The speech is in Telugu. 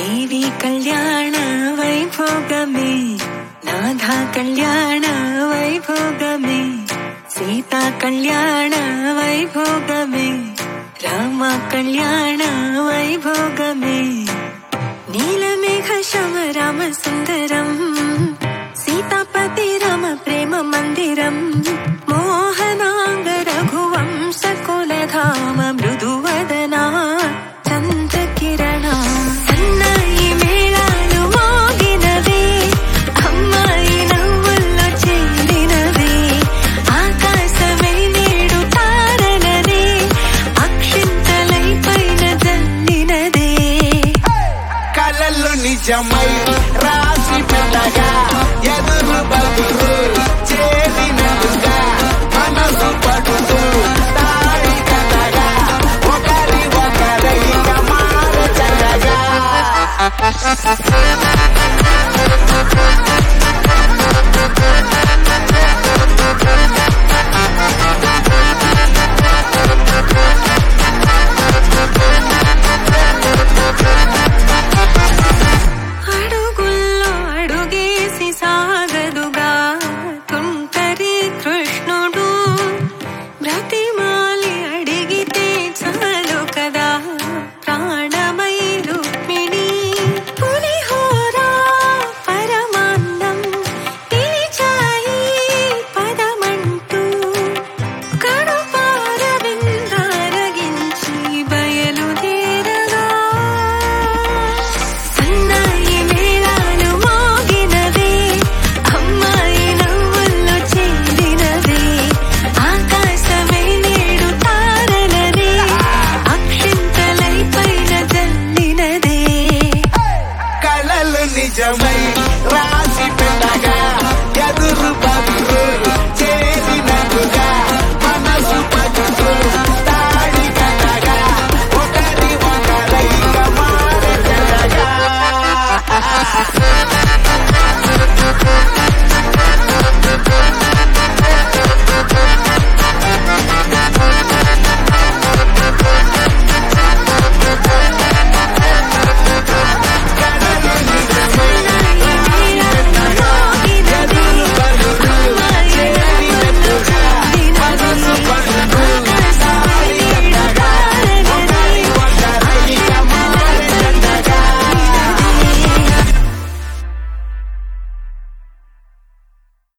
దేవి కళ్యాణ వైభోగమే నాథ కళ్యాణ వైభోగమే సీతా కళ్యాణ వైభోగమే రామ కళ్యాణ వైభోగమే నీలమేఘ శమ రామ సుందరం సీతాపతి రామ ప్రేమ మందిరం మోహనాంగ రఘువంశ కులధామ మృదువదనా చంద్రకిరణ సన్నాయి మేళాలు మోగినవే అమ్మాయి నవ్వుల్లో చేరినవే ఆకాశమై నేడు తారలనే అక్షింతలై పైన జల్లినదే కలలు నిజమై రాసి పెట్టగా ఎదురు బదురు చేరినట్టుగా మనసు పడుతూ తాడి కట్టగా ఒకరి ఒకరైక మారచగా